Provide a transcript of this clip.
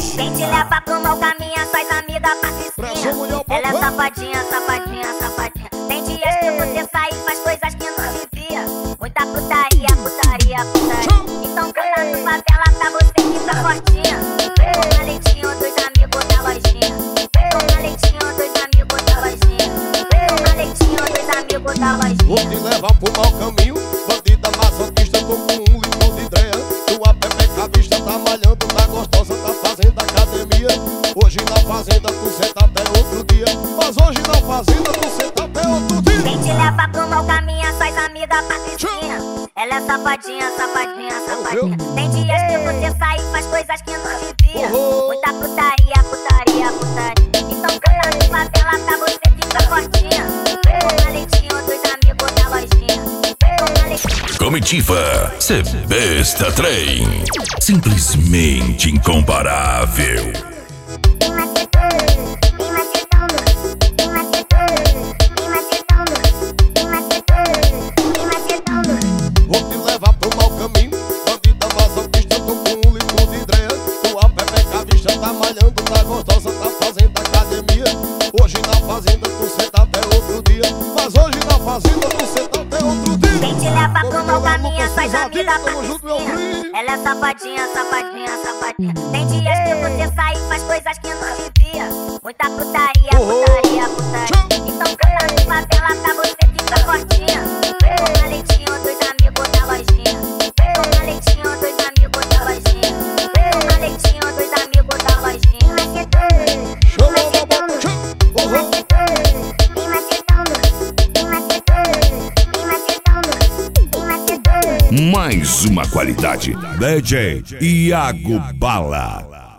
Quem te leva pro mau caminho, suas amigas patricinha. Ela é safadinha, safadinha, safadinha. Tem dias que você sai e faz coisas que não devia. Muita putaria, putaria, putaria. Então canta no favela pra você ficar fortinha. Com maletinho dos amigos da lojinha. Com maletinho dos amigos da lojinha. Com maletinho dos amigos da lojinha. Vou te levar pro mau caminho, bandida masoquista, tô com um litro de ideia. Tua pepeca vista tá malhando, tá gostosa, tá fazendo academia. Hoje na fazenda tu senta até outro dia. Mas hoje na fazenda tu senta até outro dia. Quem te leva pro mau caminho, suas amigas patricinha. Ela é safadinha, safadinha, safadinha. Tem dias que você sai e faz coisas que não devia. Muita putaria, putaria, putaria. Então canta no favela pra você ficar fortinha. Com maletinho dos amigos da lojinha. Com maletinho. Comitiva Sebesta Trem, simplesmente incomparável. Vou te levar pro mau caminho, bandida masoquista, tô com um litro de ideia. Tua pepeca vista tá malhando, tá gostosa, tá fazendo academia. Hoje na fazenda tu senta até outro dia. Mas hoje na fazenda tu senta até outro dia. Quem te leva pro mau caminho, suas amigas patricinha. Ela é safadinha, safadinha, safadinha. Tem dias que você sai e faz coisas que não devia. Muita putaria, putaria, putaria. Então canta no favela pra você ficar fortinha. Com maletinho dos amigos da lojinha. Com maletinho dos amigos da lojinha. Com maletinho dos amigos da lojinha. Chama na boca, chama. Mais uma qualidade. DJ Iago Bala.